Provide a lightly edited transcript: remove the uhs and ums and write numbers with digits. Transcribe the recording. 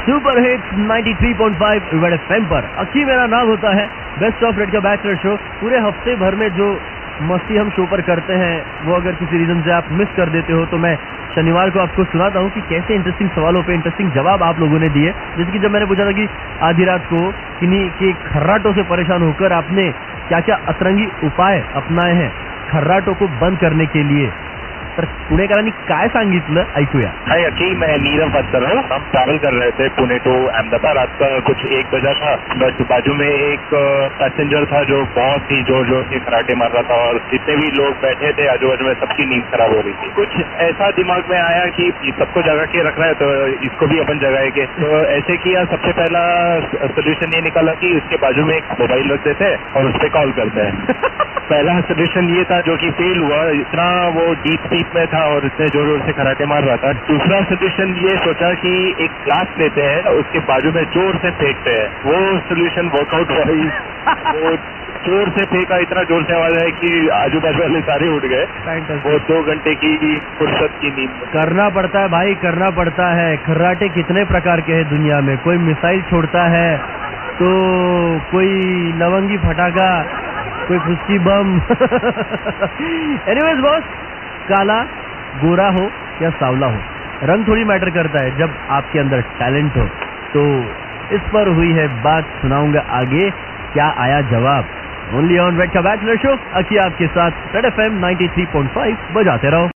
Super hits 93.5 red FM पर अक्की मेरा नाम होता है। बेस्ट ऑफ रेड का बैचलर शो। पूरे हफ्ते भर में जो मस्ती हम शो पर करते हैं वो अगर किसी रीजन से आप मिस कर देते हो तो मैं शनिवार को आपको सुनाता हूँ कि कैसे इंटरेस्टिंग सवालों पे इंटरेस्टिंग जवाब आप लोगों ने दिए। जैसे कि जब मैंने पूछा था कि आधी रात को किन्हीं के खर्राटों से परेशान होकर आपने क्या क्या अतरंगी उपाय अपनाए हैं खर्राटों को बंद करने के लिए, तर पुणेकरांनी काय सांगितलं ऐकूया। हाय अकी, मैं नीरव बात कर रहा हूँ। हम ट्रैवल कर रहे थे पुणे टू अहमदाबाद। रात का कुछ 1 बजा था। बट बाजू में एक पैसेंजर था जो बहुत ही जोर जोर से खराटे मार रहा था और जितने भी लोग बैठे थे आजू बाजू में सबकी नींद खराब हो रही थी। कुछ ऐसा दिमाग में आया कि सबको जगा के रख रहा है तो इसको भी अपन जगाएंगे। तो ऐसे किया। सबसे पहला सोल्यूशन ये निकाला कि उसके बाजू में एक मोबाइल रख देते हैं और उस पर कॉल करते हैं। पहला सोल्यूशन ये था जो कि फेल हुआ। इतना वो डीप स्लीप में था और इतने जोर जोर से खराटे मार रहा था। दूसरा सोल्यूशन ये सोचा कि एक ग्लास लेते हैं उसके बाजू में जोर से फेंकते हैं। वो सोल्यूशन वर्कआउट हुआ। वो जोर से फेंका, इतना जोर से आवाज है कि आजू बाजू वाले सारे उठ गए। वो 2 घंटे की फुर्सत की नींद। करना पड़ता है भाई, करना पड़ता है। खर्राटे कितने प्रकार के हैं दुनिया में। कोई मिसाइल छोड़ता है तो कोई लवंगी फटाका, कोई फुस्की बम। एनीवेज बॉस, काला गोरा हो या सावला हो, रंग थोड़ी मैटर करता है जब आपके अंदर टैलेंट हो। तो इस पर हुई है बात, सुनाऊंगा आगे क्या आया जवाब। ओनली ऑन रेड का बैचलर शो, अकी आपके साथ रेड एफएम 93.5 बजाते रहो।